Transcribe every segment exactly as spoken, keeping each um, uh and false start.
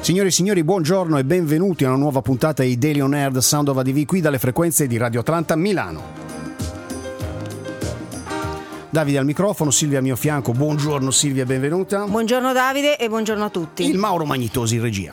Signore e signori, buongiorno e benvenuti a una nuova puntata di Daily On Air Sound of A D V qui dalle frequenze di Radio Atlanta Milano. Davide al microfono, Silvia al mio fianco. Buongiorno Silvia, benvenuta. Buongiorno Davide e buongiorno a tutti. Il Mauro Magnitosi in regia.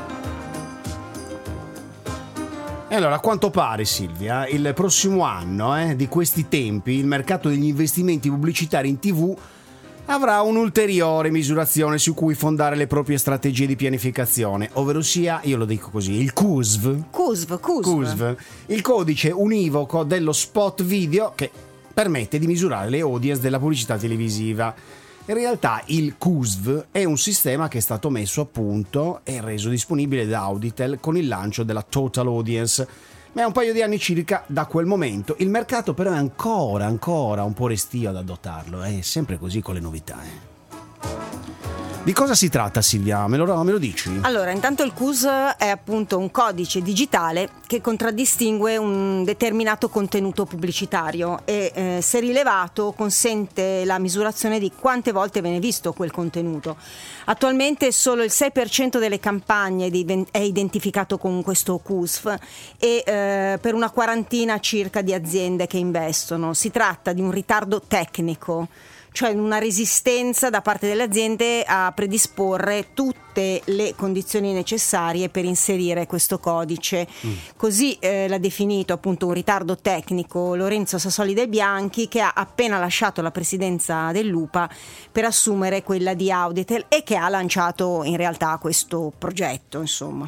E allora, a quanto pare Silvia, il prossimo anno, eh, di questi tempi, il mercato degli investimenti pubblicitari in tivù avrà un'ulteriore misurazione su cui fondare le proprie strategie di pianificazione, ovvero sia, io lo dico così, il C U S V. C U S V, C U S V. C U S V, il codice univoco dello spot video che permette di misurare le audience della pubblicità televisiva. In realtà il C U S V è un sistema che è stato messo a punto e reso disponibile da Auditel con il lancio della Total Audience, ma è un paio di anni circa da quel momento. Il mercato però è ancora, ancora un po' restio ad adottarlo, è sempre così con le novità. Eh. Di cosa si tratta, Silvia? Me lo, me lo dici? Allora, intanto il C U S V è appunto un codice digitale che contraddistingue un determinato contenuto pubblicitario e, eh, se rilevato, consente la misurazione di quante volte viene visto quel contenuto. Attualmente solo il sei per cento delle campagne è identificato con questo C U S V e eh, per una quarantina circa di aziende che investono. Si tratta di un ritardo tecnico, cioè una resistenza da parte delle aziende a predisporre tutte le condizioni necessarie per inserire questo codice. Mm. Così eh, l'ha definito appunto un ritardo tecnico Lorenzo Sassoli Del Bianchi, che ha appena lasciato la presidenza dell'U P A per assumere quella di Auditel e che ha lanciato in realtà questo progetto, insomma.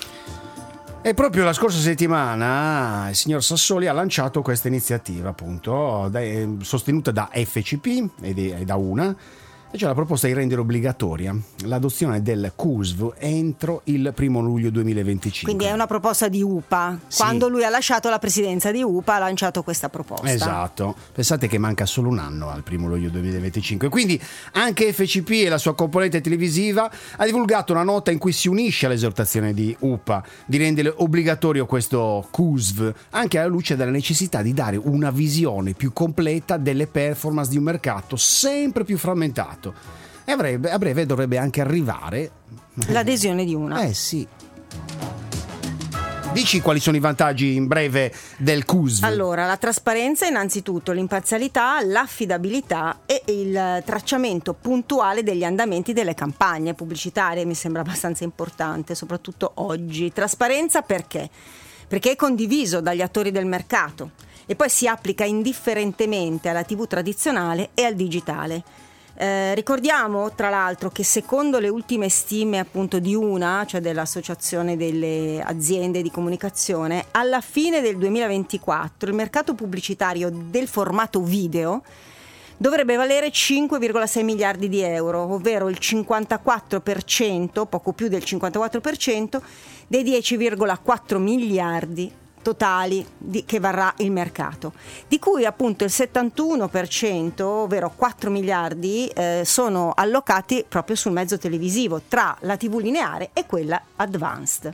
E proprio la scorsa settimana il signor Sassoli ha lanciato questa iniziativa, appunto, da, sostenuta da F C P e da UNA, e cioè la proposta di rendere obbligatoria l'adozione del C U S V entro il primo luglio duemilaventicinque. Quindi è una proposta di U P A. Sì. Quando lui ha lasciato la presidenza di U P A ha lanciato questa proposta. Esatto. Pensate che manca solo un anno al primo luglio duemilaventicinque. Quindi anche F C P e la sua componente televisiva ha divulgato una nota in cui si unisce all'esortazione di U P A di rendere obbligatorio questo C U S V, anche alla luce della necessità di dare una visione più completa delle performance di un mercato sempre più frammentato. E a breve, a breve dovrebbe anche arrivare l'adesione di una. Eh sì. Dici quali sono i vantaggi in breve del C U S V? Allora, la trasparenza innanzitutto, l'imparzialità, l'affidabilità e il tracciamento puntuale degli andamenti delle campagne pubblicitarie mi sembra abbastanza importante, soprattutto oggi. Trasparenza perché? Perché è condiviso dagli attori del mercato e poi si applica indifferentemente alla tivù tradizionale e al digitale. Eh, ricordiamo tra l'altro che secondo le ultime stime appunto di UNA, cioè dell'Associazione delle Aziende di Comunicazione, alla fine del duemilaventiquattro il mercato pubblicitario del formato video dovrebbe valere cinque virgola sei miliardi di euro, ovvero il cinquantaquattro per cento, poco più del cinquantaquattro per cento dei dieci virgola quattro miliardi totali di, che varrà il mercato, di cui appunto il settantuno per cento, ovvero quattro miliardi, eh, sono allocati proprio sul mezzo televisivo, tra la tivù lineare e quella advanced.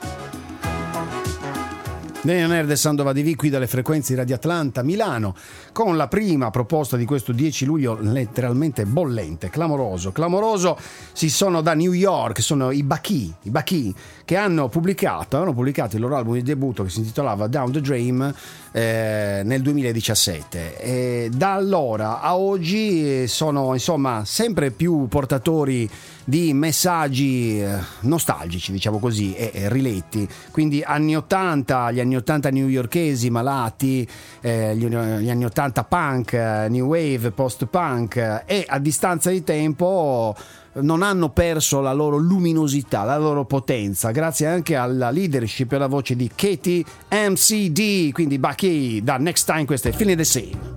Daily On Air del Sound of A D V qui dalle frequenze di Radio Atlanta Milano, con la prima proposta di questo dieci luglio letteralmente bollente, clamoroso, clamoroso. Si sono da New York, sono i Baki, i Baki che hanno pubblicato, hanno pubblicato il loro album di debutto che si intitolava Down the Dream eh, nel duemiladiciassette, e da allora a oggi sono insomma sempre più portatori di messaggi nostalgici, diciamo così, e, e riletti, quindi anni ottanta, gli anni ottanta newyorkesi malati, eh, gli, gli anni ottanta punk, new wave, post punk, e a distanza di tempo non hanno perso la loro luminosità, la loro potenza, grazie anche alla leadership e alla voce di Katie M C D, quindi Baki da Next Time, questo è Feeling the Same.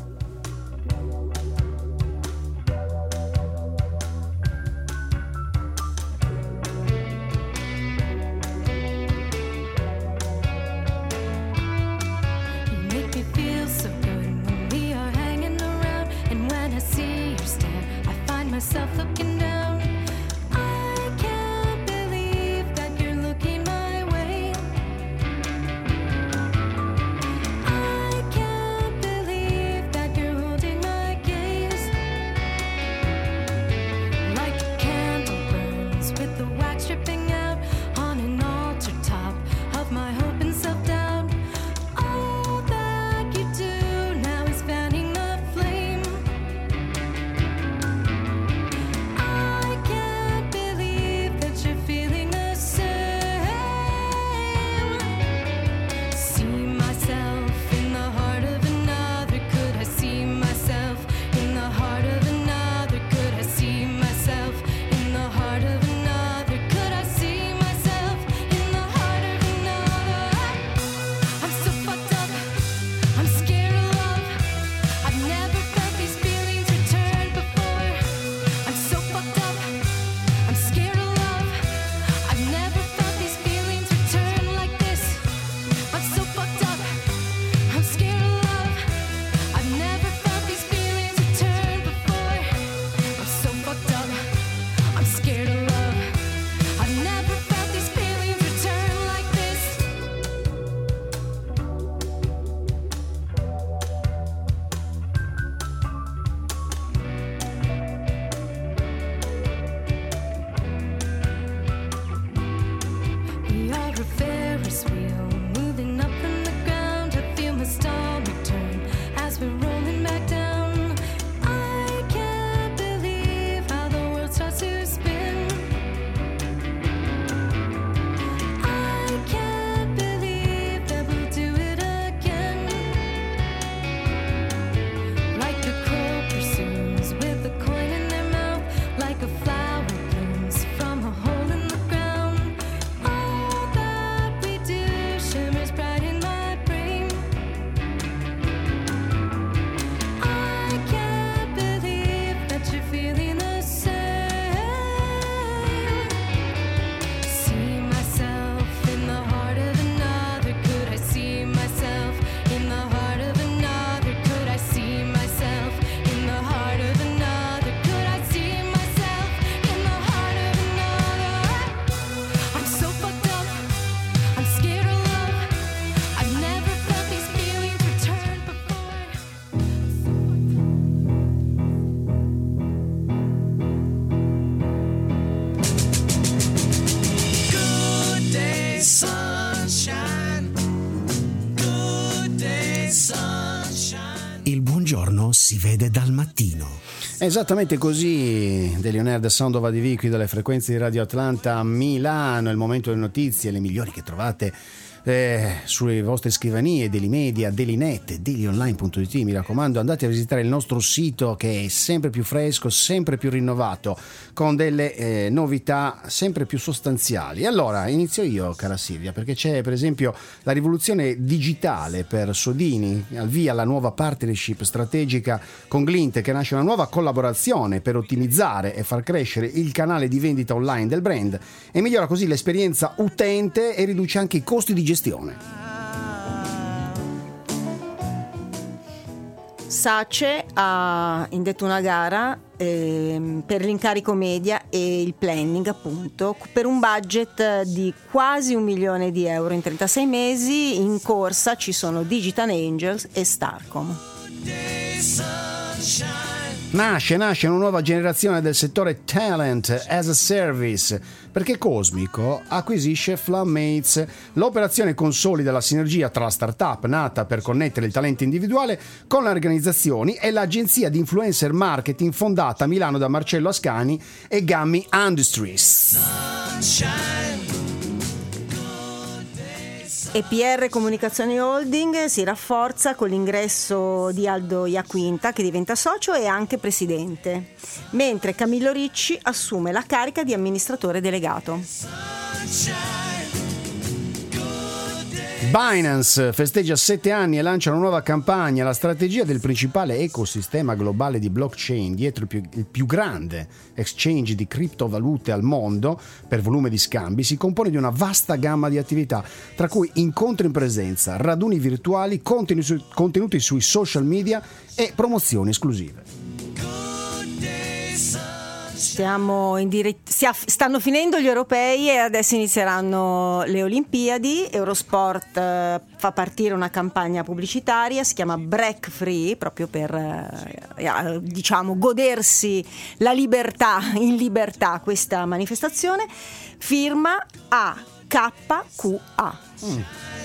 I can't believe Il buongiorno si vede dal mattino. Esattamente così, Delionaire The Sound of A D V qui dalle frequenze di Radio Atlanta a Milano, è il momento delle notizie, le migliori che trovate eh, sulle vostre scrivanie, Daily Media, Dailynet, dailyonline punto it. Mi raccomando, andate a visitare il nostro sito che è sempre più fresco, sempre più rinnovato, con delle eh, novità sempre più sostanziali. Allora, inizio io, cara Silvia, perché c'è per esempio la rivoluzione digitale per Sodini, al via la nuova partnership strategica con Glint, che nasce una nuova collaborazione per ottimizzare e far crescere il canale di vendita online del brand e migliora così l'esperienza utente e riduce anche i costi di gestione. Sace ha indetto una gara eh, per l'incarico media e il planning, appunto, per un budget di quasi un milione di euro in trentasei mesi. In corsa ci sono Digital Angels e Starcom. Nasce, nasce una nuova generazione del settore Talent as a Service, perché Cosmico acquisisce Flammates. L'operazione consolida la sinergia tra la startup nata per connettere il talento individuale con le organizzazioni e l'agenzia di influencer marketing fondata a Milano da Marcello Ascani e Gammi Industries. E P R Comunicazioni Holding si rafforza con l'ingresso di Aldo Iaquinta, che diventa socio e anche presidente, mentre Camillo Ricci assume la carica di amministratore delegato. Binance festeggia sette anni e lancia una nuova campagna. La strategia del principale ecosistema globale di blockchain dietro il più, il più grande exchange di criptovalute al mondo per volume di scambi si compone di una vasta gamma di attività, tra cui incontri in presenza, raduni virtuali, contenuti, contenuti sui social media e promozioni esclusive. Stiamo in dirett- stanno finendo gli europei e adesso inizieranno le Olimpiadi. Eurosport eh, fa partire una campagna pubblicitaria, si chiama Break Free, proprio per eh, diciamo godersi la libertà, in libertà, questa manifestazione. Firma a K Q A. Mm.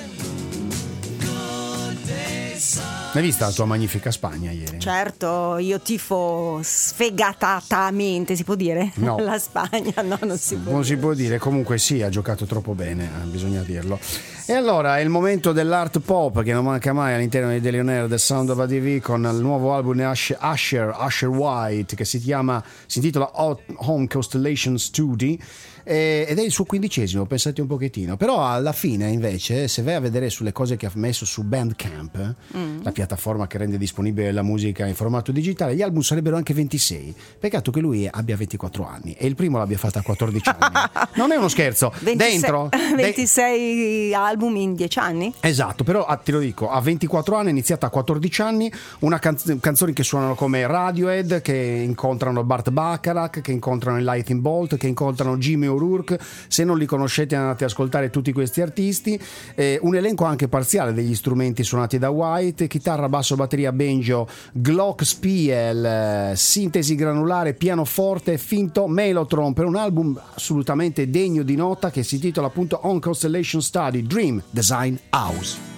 Hai vista la tua magnifica Spagna ieri? Certo, io tifo sfegatatamente, si può dire? No. La Spagna, no, non si può Non dire. si può dire, comunque sì, ha giocato troppo bene, eh, bisogna dirlo. E allora è il momento dell'art pop che non manca mai all'interno di Daily On Air, The Sound of A D V, con il nuovo album di Usher, Usher, Usher White, che si chiama, si intitola Home Constellation Studio, ed è il suo quindicesimo, pensate un pochettino. Però alla fine invece, se vai a vedere sulle cose che ha messo su Bandcamp, mm. la piattaforma che rende disponibile la musica in formato digitale, gli album sarebbero anche ventisei. Peccato che lui abbia ventiquattro anni e il primo l'abbia fatto a quattordici anni. Non è uno scherzo. ventisei, Dentro ventisei album in dieci anni? Esatto, però ah, te lo dico, a ventiquattro anni, è iniziata a quattordici anni, una canz- canzoni che suonano come Radiohead, che incontrano Burt Bacharach, che incontrano il Lightning Bolt, che incontrano Jimmy O'Rourke. Se non li conoscete andate ad ascoltare tutti questi artisti. Eh, un elenco anche parziale degli strumenti suonati da White: chitarra, basso, batteria, banjo, glockenspiel, eh, sintesi granulare, pianoforte, finto, mellotron, per un album assolutamente degno di nota che si intitola appunto On Constellation Study Dream Design House.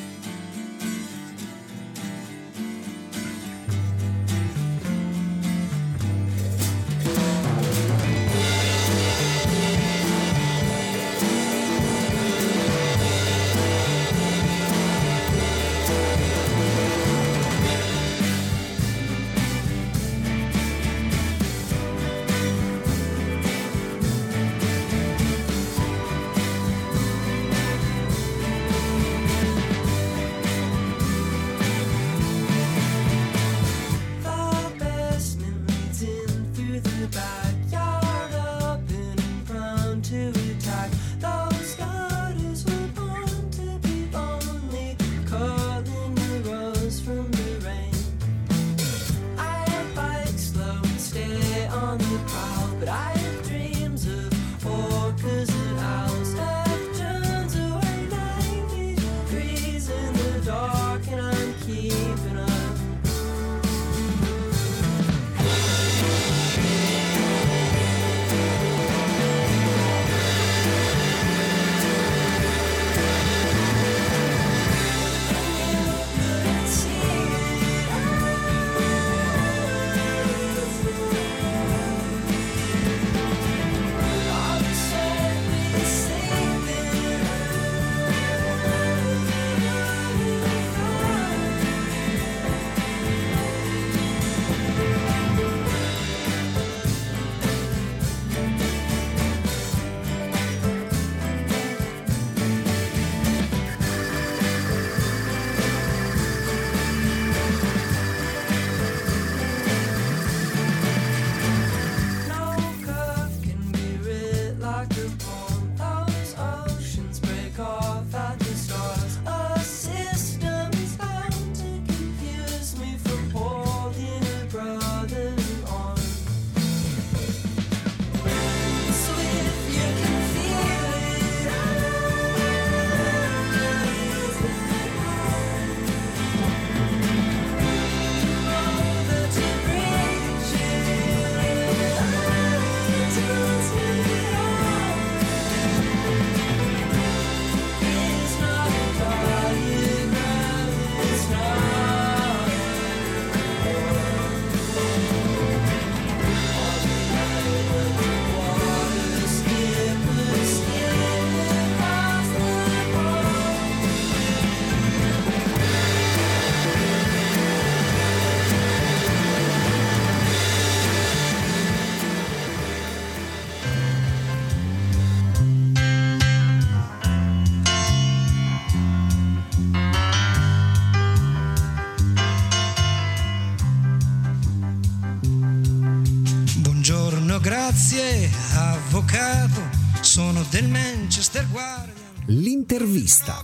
Grazie, avvocato, sono del Manchester Guardian. L'intervista.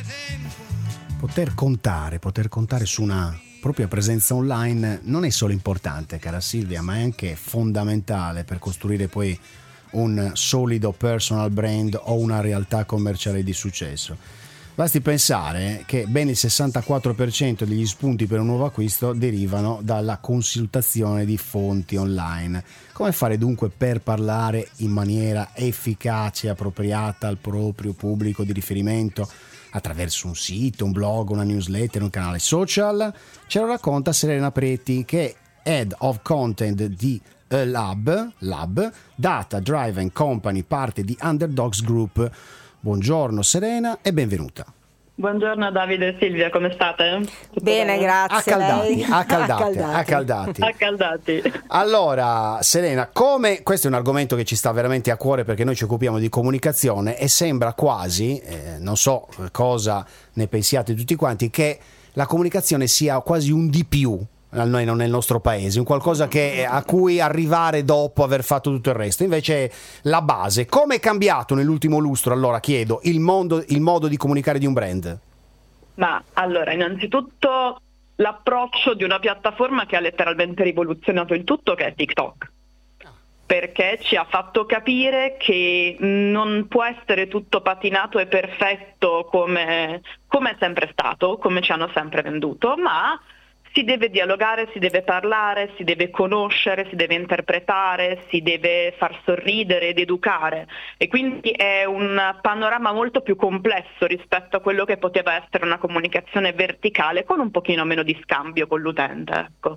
Poter contare, poter contare su una propria presenza online non è solo importante, cara Silvia, ma è anche fondamentale per costruire poi un solido personal brand o una realtà commerciale di successo. Basti pensare che ben il sessantaquattro per cento degli spunti per un nuovo acquisto derivano dalla consultazione di fonti online. Come fare dunque per parlare in maniera efficace e appropriata al proprio pubblico di riferimento attraverso un sito, un blog, una newsletter, un canale social? Ce lo racconta Serena Preti, che è Head of Content di Lab, Lab, Data Driven Company, parte di Underdogs Group. Buongiorno Serena e benvenuta. Buongiorno Davide e Silvia, come state? Tutto bene, grazie. Accaldati, accaldati, accaldati. accaldati. Accaldati. Allora, Serena, come questo è un argomento che ci sta veramente a cuore perché noi ci occupiamo di comunicazione e sembra quasi, eh, non so cosa ne pensiate tutti quanti, che la comunicazione sia quasi un di più almeno nel nostro paese, un qualcosa che, a cui arrivare dopo aver fatto tutto il resto. Invece la base, come è cambiato nell'ultimo lustro, allora chiedo, il mondo, il modo di comunicare di un brand? Ma allora, innanzitutto l'approccio di una piattaforma che ha letteralmente rivoluzionato il tutto, che è TikTok, perché ci ha fatto capire che non può essere tutto patinato e perfetto come, come è sempre stato, come ci hanno sempre venduto, ma si deve dialogare, si deve parlare, si deve conoscere, si deve interpretare, si deve far sorridere ed educare, e quindi è un panorama molto più complesso rispetto a quello che poteva essere una comunicazione verticale con un pochino meno di scambio con l'utente, ecco.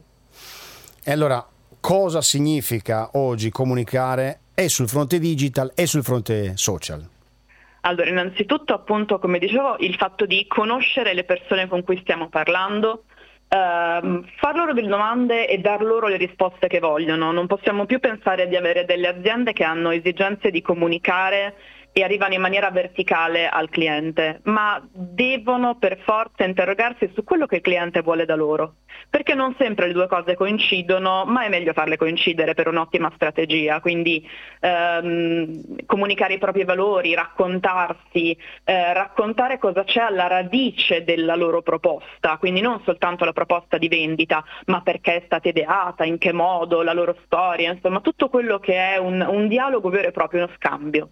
E allora, cosa significa oggi comunicare e sul fronte digital e sul fronte social? Allora, innanzitutto, appunto, come dicevo, il fatto di conoscere le persone con cui stiamo parlando, Uh, far loro delle domande e dar loro le risposte che vogliono. Non possiamo più pensare di avere delle aziende che hanno esigenze di comunicare e arrivano in maniera verticale al cliente, ma devono per forza interrogarsi su quello che il cliente vuole da loro, perché non sempre le due cose coincidono, ma è meglio farle coincidere per un'ottima strategia. Quindi ehm, comunicare i propri valori, raccontarsi, eh, raccontare cosa c'è alla radice della loro proposta, quindi non soltanto la proposta di vendita, ma perché è stata ideata, in che modo, la loro storia, insomma tutto quello che è un, un dialogo vero e proprio, uno scambio.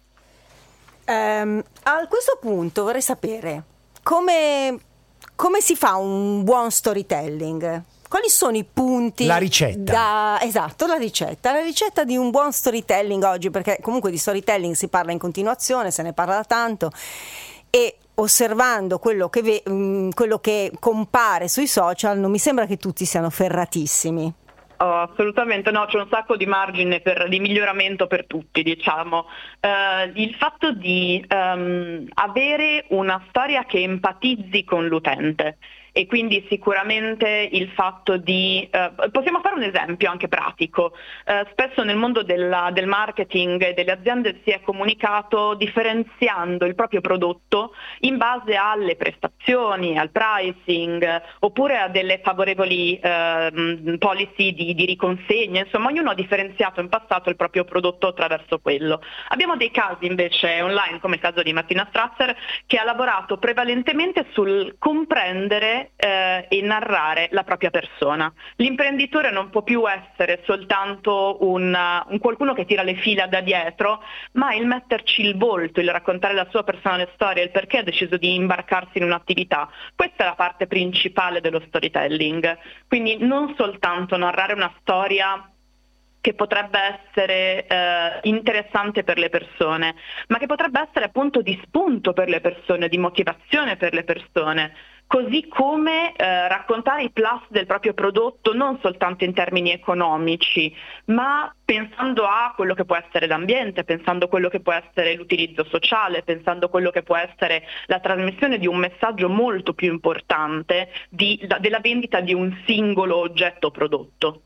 Um, a questo punto vorrei sapere come, come si fa un buon storytelling? Quali sono i punti? La ricetta. Da, esatto, la ricetta. La ricetta di un buon storytelling oggi, perché comunque di storytelling si parla in continuazione, se ne parla da tanto, e osservando quello che, ve, quello che compare sui social non mi sembra che tutti siano ferratissimi. Oh, assolutamente no, c'è un sacco di margine per, di miglioramento per tutti, diciamo. Uh, il fatto di um, avere una storia che empatizzi con l'utente, e quindi sicuramente il fatto di, uh, possiamo fare un esempio anche pratico, uh, spesso nel mondo della, del marketing e delle aziende si è comunicato differenziando il proprio prodotto in base alle prestazioni, al pricing, oppure a delle favorevoli uh, policy di, di riconsegna, insomma ognuno ha differenziato in passato il proprio prodotto attraverso quello. Abbiamo dei casi invece online, come il caso di Martina Strasser, che ha lavorato prevalentemente sul comprendere Eh, e narrare la propria persona. L'imprenditore non può più essere soltanto un, un qualcuno che tira le fila da dietro, ma il metterci il volto, il raccontare la sua personale storia, il perché ha deciso di imbarcarsi in un'attività. Questa è la parte principale dello storytelling. Quindi non soltanto narrare una storia che potrebbe essere eh, interessante per le persone, ma che potrebbe essere appunto di spunto per le persone, di motivazione per le persone, così come eh, raccontare i plus del proprio prodotto non soltanto in termini economici, ma pensando a quello che può essere l'ambiente, pensando a quello che può essere l'utilizzo sociale, pensando a quello che può essere la trasmissione di un messaggio molto più importante di, da, della vendita di un singolo oggetto o prodotto.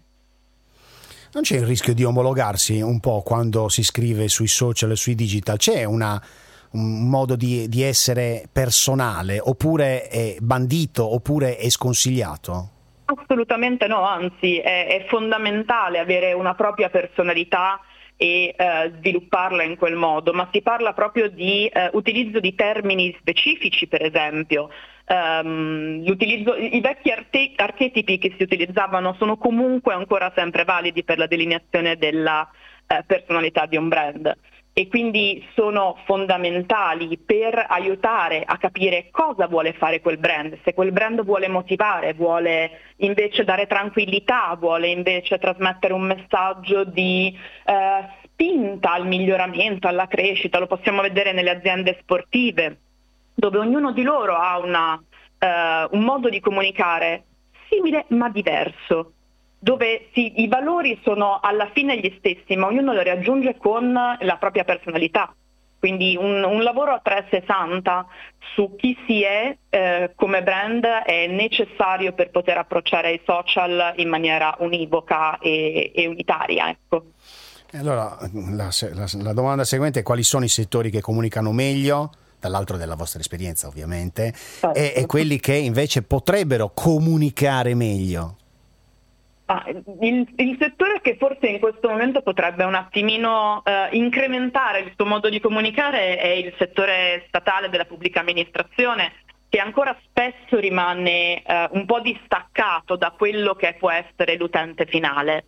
Non c'è il rischio di omologarsi un po' quando si scrive sui social e sui digital? C'è una, un modo di, di essere personale, oppure è bandito, oppure è sconsigliato? Assolutamente no, anzi è, è fondamentale avere una propria personalità e eh, svilupparla in quel modo, ma si parla proprio di eh, utilizzo di termini specifici, per esempio. Um, l'utilizzo, i vecchi arte- archetipi che si utilizzavano sono comunque ancora sempre validi per la delineazione della eh, personalità di un brand. e quindi sono fondamentali per aiutare a capire cosa vuole fare quel brand, se quel brand vuole motivare, vuole invece dare tranquillità, vuole invece trasmettere un messaggio di eh, spinta al miglioramento, alla crescita. Lo possiamo vedere nelle aziende sportive, dove ognuno di loro ha una, eh, un modo di comunicare simile ma diverso, dove sì, i valori sono alla fine gli stessi, ma ognuno lo raggiunge con la propria personalità. Quindi un, un lavoro a trecentosessanta su chi si è eh, come brand è necessario per poter approcciare i social in maniera univoca e, e unitaria. Ecco. Allora, la, la, la domanda seguente è: quali sono i settori che comunicano meglio, dall'altro della vostra esperienza ovviamente, certo, e, e quelli che invece potrebbero comunicare meglio? Ah, il, il settore che forse in questo momento potrebbe un attimino eh, incrementare il suo modo di comunicare è il settore statale della pubblica amministrazione, che ancora spesso rimane eh, un po' distaccato da quello che può essere l'utente finale.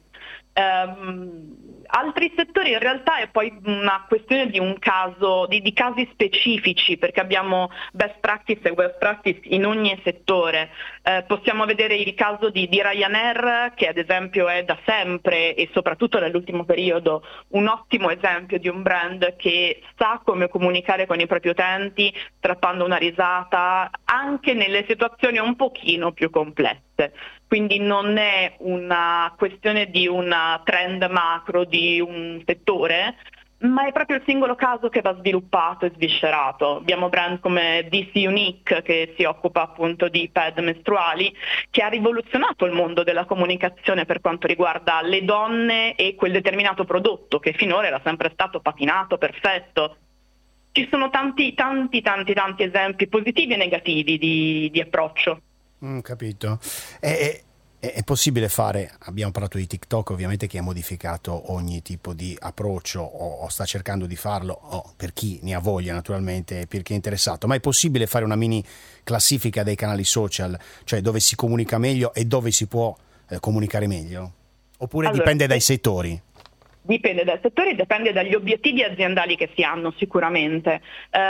Um, altri settori in realtà è poi una questione di un caso, di, di casi specifici, perché abbiamo best practice e worst practice in ogni settore. Eh, possiamo vedere il caso di, di Ryanair, che ad esempio è da sempre e soprattutto nell'ultimo periodo un ottimo esempio di un brand che sa come comunicare con i propri utenti, strappando una risata anche nelle situazioni un pochino più complesse. Quindi non è una questione di un trend macro di un settore, ma è proprio il singolo caso che va sviluppato e sviscerato. Abbiamo brand come D C Unique, che si occupa appunto di pad mestruali, che ha rivoluzionato il mondo della comunicazione per quanto riguarda le donne e quel determinato prodotto che finora era sempre stato patinato, perfetto. Ci sono tanti, tanti, tanti, tanti esempi positivi e negativi di, di approccio. Mm, capito. È, è, è possibile fare, abbiamo parlato di TikTok ovviamente, che ha modificato ogni tipo di approccio o, o sta cercando di farlo, o per chi ne ha voglia naturalmente, per chi è interessato, ma è possibile fare una mini classifica dei canali social, cioè dove si comunica meglio e dove si può eh, comunicare meglio? Oppure allora, dipende dai settori? Dipende dai settori, dipende dagli obiettivi aziendali che si hanno sicuramente.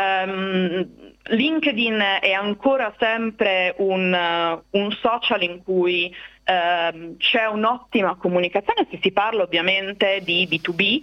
Um, LinkedIn è ancora sempre un, uh, un social in cui uh, c'è un'ottima comunicazione, se si parla ovviamente di B due B.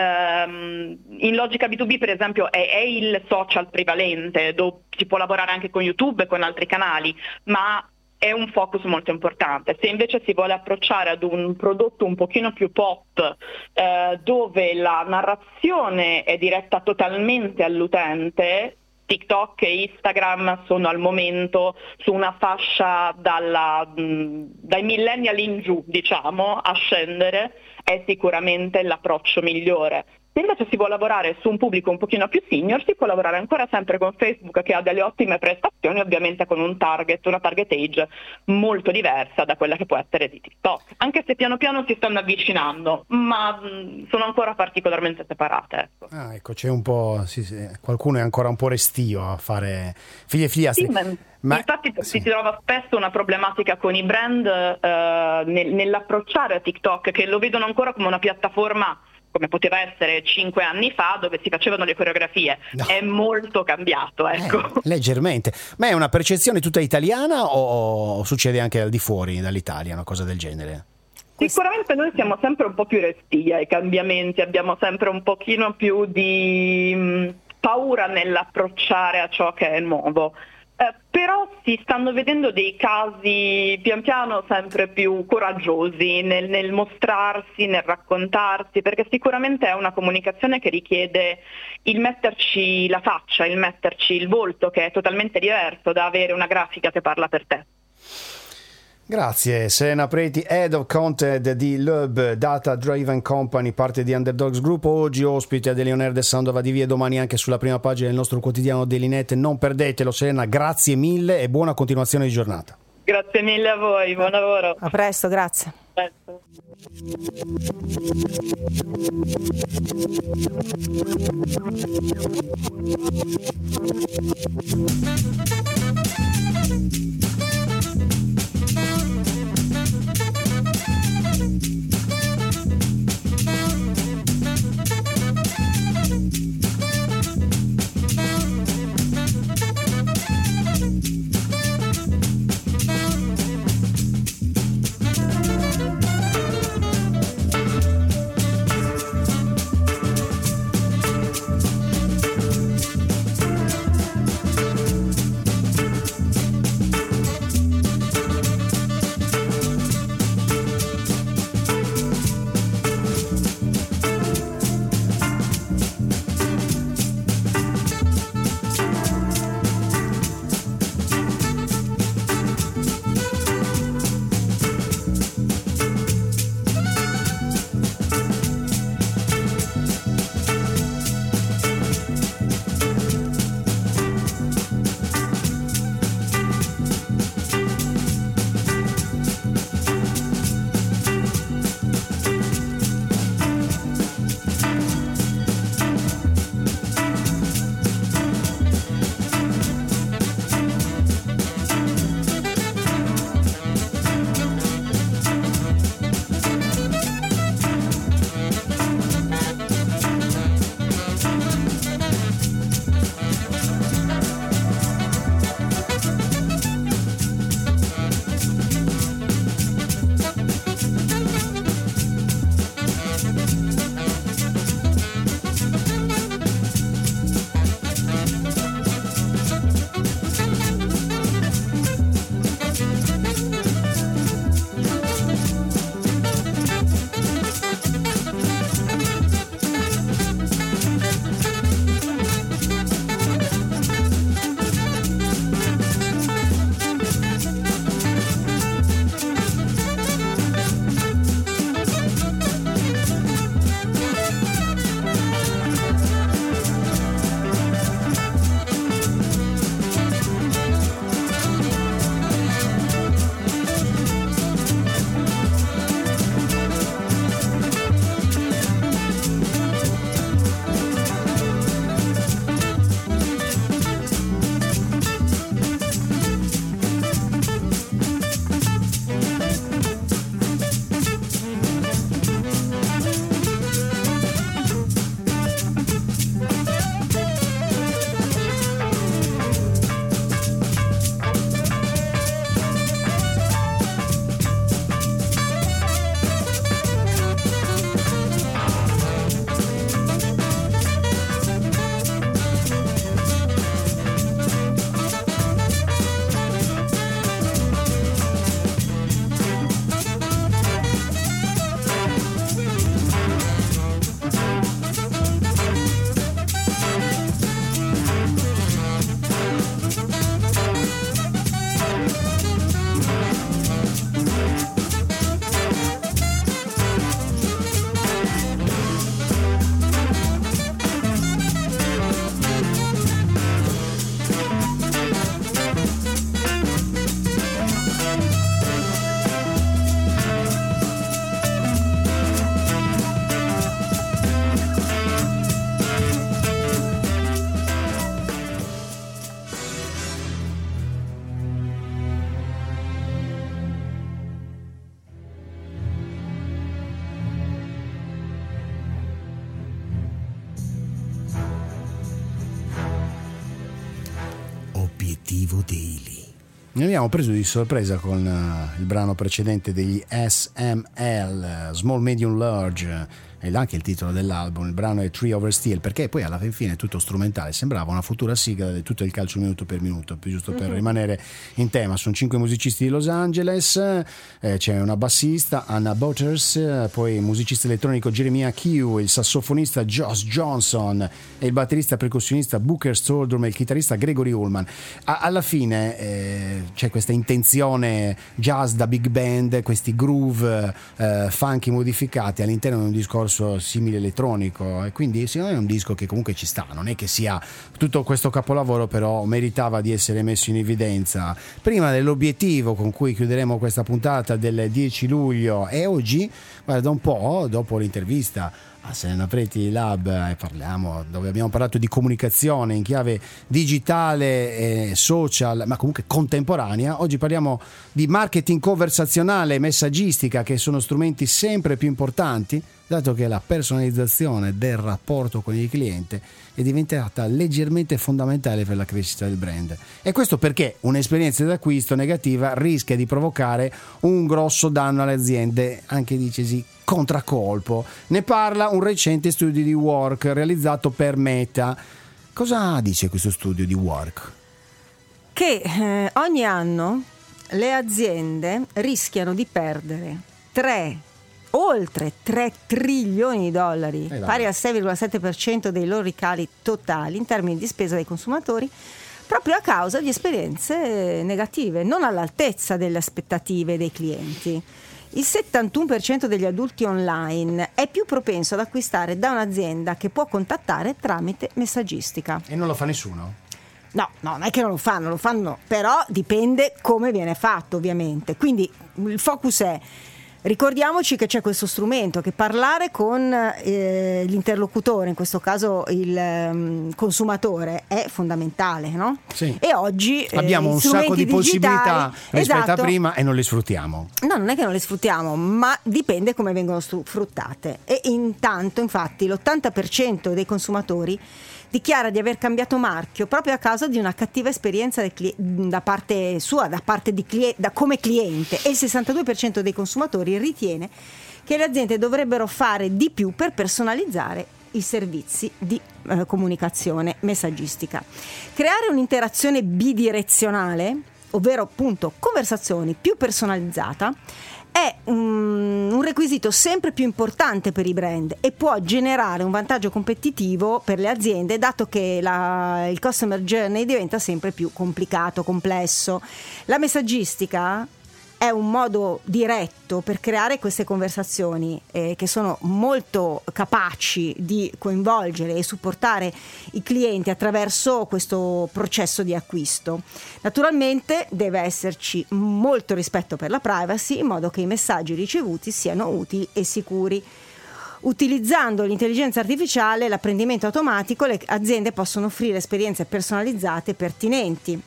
Um, in logica B due B per esempio è, è il social prevalente, dove si può lavorare anche con YouTube e con altri canali, ma è un focus molto importante. Se invece si vuole approcciare ad un prodotto un pochino più pop, eh, dove la narrazione è diretta totalmente all'utente, TikTok e Instagram sono al momento su una fascia dalla, mh, dai millennial in giù, diciamo, a scendere, è sicuramente l'approccio migliore. Se invece si vuole lavorare su un pubblico un pochino più senior, si può lavorare ancora sempre con Facebook, che ha delle ottime prestazioni, ovviamente con un target, una target age molto diversa da quella che può essere di TikTok, anche se piano piano si stanno avvicinando, ma mh, sono ancora particolarmente separate. Ecco. Ah, ecco, c'è un po', sì, sì, qualcuno è ancora un po' restio a fare figlie figliastri. Sì, ma, ma infatti sì, si trova spesso una problematica con i brand eh, nel, nell'approcciare a TikTok, che lo vedono ancora come una piattaforma come poteva essere cinque anni fa, dove si facevano le coreografie. No. È molto cambiato, ecco. Eh, leggermente. Ma è una percezione tutta italiana o succede anche al di fuori dall'Italia, una cosa del genere? Sicuramente noi siamo sempre un po' più restii ai cambiamenti, abbiamo sempre un pochino più di mh, paura nell'approcciare a ciò che è nuovo. Eh, però si stanno vedendo dei casi pian piano sempre più coraggiosi nel, nel mostrarsi, nel raccontarsi, perché sicuramente è una comunicazione che richiede il metterci la faccia, il metterci il volto, che è totalmente diverso da avere una grafica che parla per te. Grazie. Serena Preti, Head of Content di L U B, Data Driven Company, parte di Underdogs Group, oggi ospite di Eleonore de Sandova di Vie, domani anche sulla prima pagina del nostro quotidiano Dailynet. Non perdetelo. Serena, grazie mille e buona continuazione di giornata. Grazie mille a voi, buon lavoro. A presto, grazie. A presto. Obiettivo Daily. Ne abbiamo preso di sorpresa con uh, il brano precedente degli S M L, Small Medium Large, ed anche il titolo dell'album. Il brano è Tree Over Steel, perché poi alla fine è tutto strumentale, sembrava una futura sigla di tutto il calcio minuto per minuto, giusto per uh-huh. rimanere in tema. Sono cinque musicisti di Los Angeles, eh, c'è una bassista Anna Butters, eh, poi il musicista elettronico Jeremiah Q, il sassofonista Josh Johnson e il batterista percussionista Booker Stordrum e il chitarrista Gregory Ullman. A- alla fine eh, c'è questa intenzione jazz da big band, questi groove eh, funky modificati all'interno di un discorso simile elettronico, e quindi secondo me è un disco che comunque ci sta, non è che sia tutto questo capolavoro, però meritava di essere messo in evidenza prima dell'obiettivo con cui chiuderemo questa puntata del dieci luglio. E oggi, guarda, un po' dopo l'intervista a Serena Preti Lab, e parliamo, dove abbiamo parlato di comunicazione in chiave digitale e social, ma comunque contemporanea, oggi parliamo di marketing conversazionale e messaggistica, che sono strumenti sempre più importanti, dato che la personalizzazione del rapporto con il cliente è diventata leggermente fondamentale per la crescita del brand. E questo perché un'esperienza d'acquisto negativa rischia di provocare un grosso danno alle aziende, anche dicesi contraccolpo. Ne parla un recente studio di Work realizzato per Meta. Cosa dice questo studio di Work? Che eh, ogni anno le aziende rischiano di perdere tre oltre tre trilioni di dollari, eh pari al sei virgola sette per cento dei loro ricavi totali in termini di spesa dei consumatori, proprio a causa di esperienze negative, non all'altezza delle aspettative dei clienti. Il settantuno per cento degli adulti online è più propenso ad acquistare da un'azienda che può contattare tramite messaggistica. E non lo fa nessuno? No, no, non è che non lo fanno, lo fanno, però dipende come viene fatto, ovviamente. Quindi il focus è: ricordiamoci che c'è questo strumento, che parlare con eh, l'interlocutore, in questo caso il um, consumatore, è fondamentale, no? Sì. E oggi eh, abbiamo un sacco di possibilità rispetto esatto, a prima, e non le sfruttiamo. No, non è che non le sfruttiamo, ma dipende come vengono sfruttate. E intanto, infatti, l'ottanta per cento dei consumatori dichiara di aver cambiato marchio proprio a causa di una cattiva esperienza del cli- da parte sua, da parte di cli- da come cliente, e il sessantadue per cento dei consumatori ritiene che le aziende dovrebbero fare di più per personalizzare i servizi di eh, comunicazione messaggistica. Creare un'interazione bidirezionale, ovvero appunto conversazioni più personalizzata, è un, un requisito sempre più importante per i brand e può generare un vantaggio competitivo per le aziende, dato che la, il customer journey diventa sempre più complicato, complesso. La messaggistica è un modo diretto per creare queste conversazioni eh, che sono molto capaci di coinvolgere e supportare i clienti attraverso questo processo di acquisto. Naturalmente deve esserci molto rispetto per la privacy, in modo che i messaggi ricevuti siano utili e sicuri. Utilizzando l'intelligenza artificiale e l'apprendimento automatico, le aziende possono offrire esperienze personalizzate e pertinenti,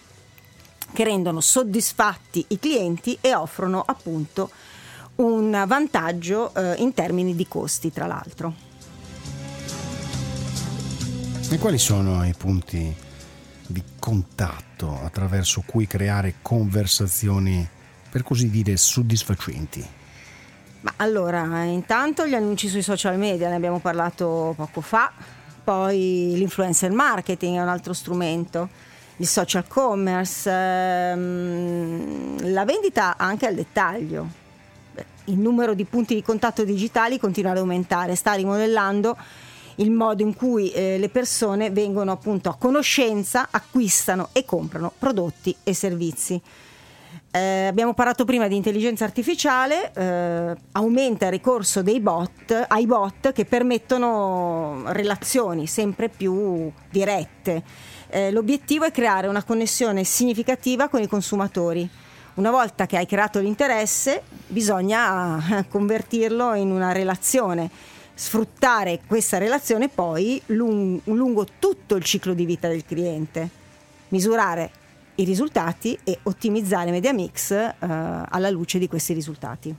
che rendono soddisfatti i clienti e offrono appunto un vantaggio eh, in termini di costi, tra l'altro. E quali sono i punti di contatto attraverso cui creare conversazioni, per così dire, soddisfacenti? Ma allora, intanto gli annunci sui social media, ne abbiamo parlato poco fa, poi l'influencer marketing è un altro strumento, il social commerce, ehm, la vendita anche al dettaglio. Il numero di punti di contatto digitali continua ad aumentare, sta rimodellando il modo in cui eh, le persone vengono appunto a conoscenza, acquistano e comprano prodotti e servizi. Eh, abbiamo parlato prima di intelligenza artificiale, eh, aumenta il ricorso dei bot, ai bot che permettono relazioni sempre più dirette. Eh, l'obiettivo è creare una connessione significativa con i consumatori. Una volta che hai creato l'interesse, bisogna convertirlo in una relazione, sfruttare questa relazione poi lung- lungo tutto il ciclo di vita del cliente, misurare i risultati e ottimizzare media mix eh, alla luce di questi risultati.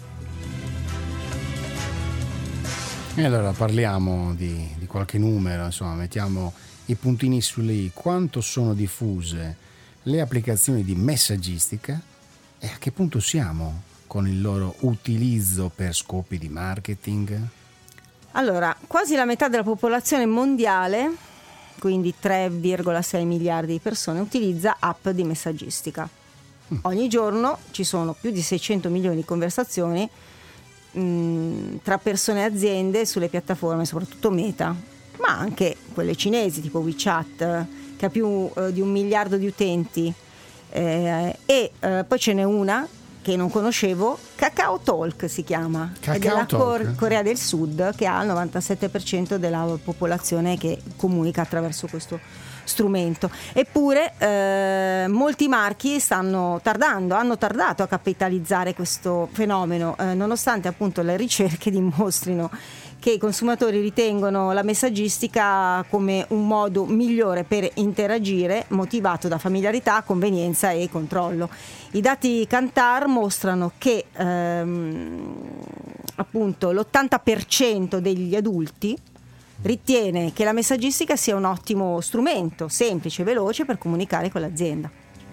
E allora parliamo di, di qualche numero, insomma, mettiamo i puntini su lì. Quanto sono diffuse le applicazioni di messaggistica e a che punto siamo con il loro utilizzo per scopi di marketing? Allora, quasi la metà della popolazione mondiale, quindi tre virgola sei miliardi di persone, utilizza app di messaggistica. Mm. Ogni giorno ci sono più di seicento milioni di conversazioni mh, tra persone e aziende sulle piattaforme, soprattutto Meta, ma anche quelle cinesi tipo WeChat, che ha più eh, di un miliardo di utenti, eh, e eh, poi ce n'è una che non conoscevo, Kakao Talk si chiama, Kakao è della Talk. Cor- Corea del Sud, che ha il novantasette per cento della popolazione che comunica attraverso questo strumento. Eppure eh, molti marchi stanno tardando, hanno tardato a capitalizzare questo fenomeno, eh, nonostante appunto le ricerche dimostrino che i consumatori ritengono la messaggistica come un modo migliore per interagire, motivato da familiarità, convenienza e controllo. I dati Kantar mostrano che ehm, appunto l'ottanta per cento degli adulti ritiene che la messaggistica sia un ottimo strumento, semplice e veloce per comunicare con l'azienda.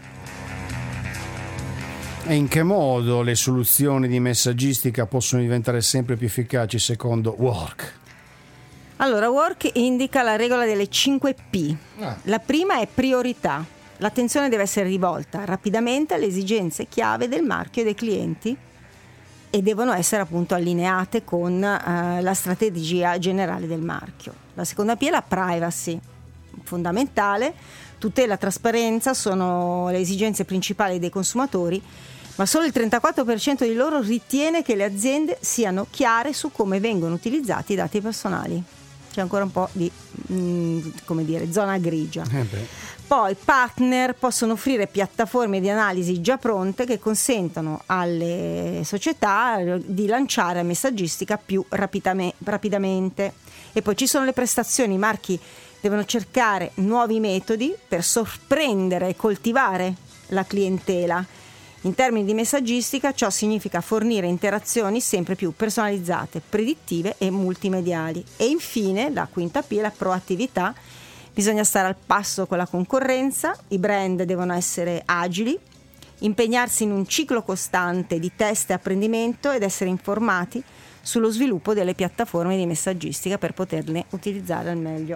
E in che modo le soluzioni di messaggistica possono diventare sempre più efficaci secondo Work? Allora, Work indica la regola delle cinque P. Ah. La prima è priorità. L'attenzione deve essere rivolta rapidamente alle esigenze chiave del marchio e dei clienti e devono essere appunto allineate con eh, la strategia generale del marchio. La seconda P è la privacy, fondamentale. Tutela e trasparenza sono le esigenze principali dei consumatori, ma solo il trentaquattro per cento di loro ritiene che le aziende siano chiare su come vengono utilizzati i dati personali. C'è ancora un po' di mh, come dire, zona grigia. Eh beh. Poi partner possono offrire piattaforme di analisi già pronte che consentono alle società di lanciare messaggistica più rapidame- rapidamente. E poi ci sono le prestazioni, i marchi devono cercare nuovi metodi per sorprendere e coltivare la clientela. In termini di messaggistica, ciò significa fornire interazioni sempre più personalizzate, predittive e multimediali. E infine, la quinta P è la proattività. Bisogna stare al passo con la concorrenza, i brand devono essere agili, impegnarsi in un ciclo costante di test e apprendimento ed essere informati sullo sviluppo delle piattaforme di messaggistica per poterle utilizzare al meglio.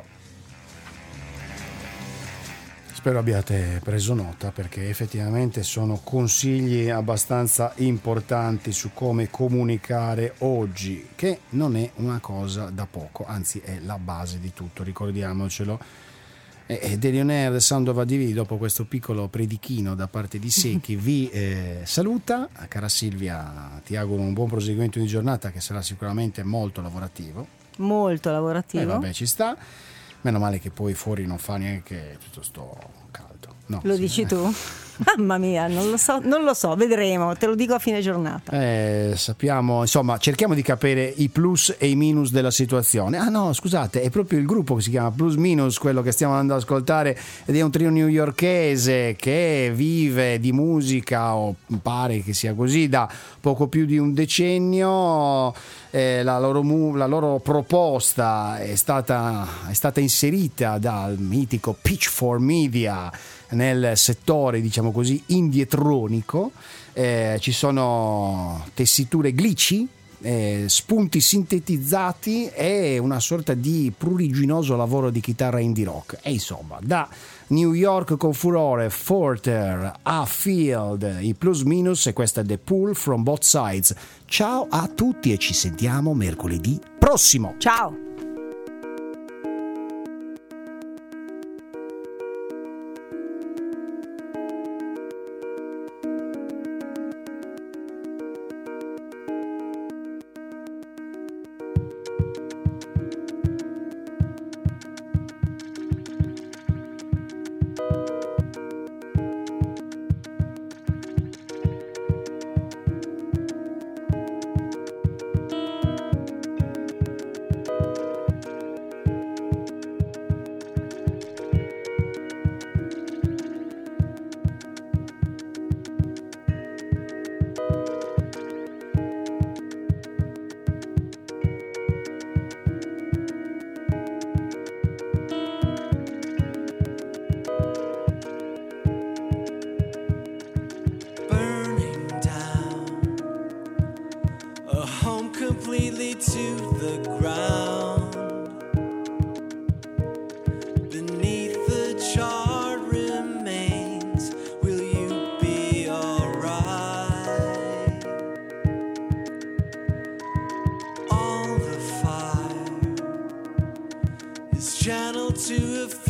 Spero abbiate preso nota, perché effettivamente sono consigli abbastanza importanti su come comunicare oggi, che non è una cosa da poco, anzi è la base di tutto, ricordiamocelo. E Daily On Air, The Sound of A D V, dopo questo piccolo predichino da parte di Secchi, vi eh, saluta. Cara Silvia, ti auguro un buon proseguimento di giornata, che sarà sicuramente molto lavorativo. Molto lavorativo. E vabbè, ci sta. Meno male che poi fuori non fa neanche tutto sto caldo. No, Lo sì, dici eh. tu? Mamma mia, non lo so, non lo so, vedremo, te lo dico a fine giornata. Eh, sappiamo, insomma, cerchiamo di capire i plus e i minus della situazione. Ah no, scusate, è proprio il gruppo che si chiama Plus Minus, quello che stiamo andando ad ascoltare, ed è un trio newyorkese che vive di musica, o pare che sia così, da poco più di un decennio. Eh, la, loro mu- la loro proposta è stata, è stata inserita dal mitico Pitchfork Media nel settore, diciamo così, indietronico. Eh, ci sono tessiture glitchy, eh, spunti sintetizzati e una sorta di pruriginoso lavoro di chitarra indie rock. E insomma, da New York con furore, Forter a Field, i Plus Minus, e questa è The Pull from Both Sides. Ciao a tutti e ci sentiamo mercoledì prossimo. Ciao! to a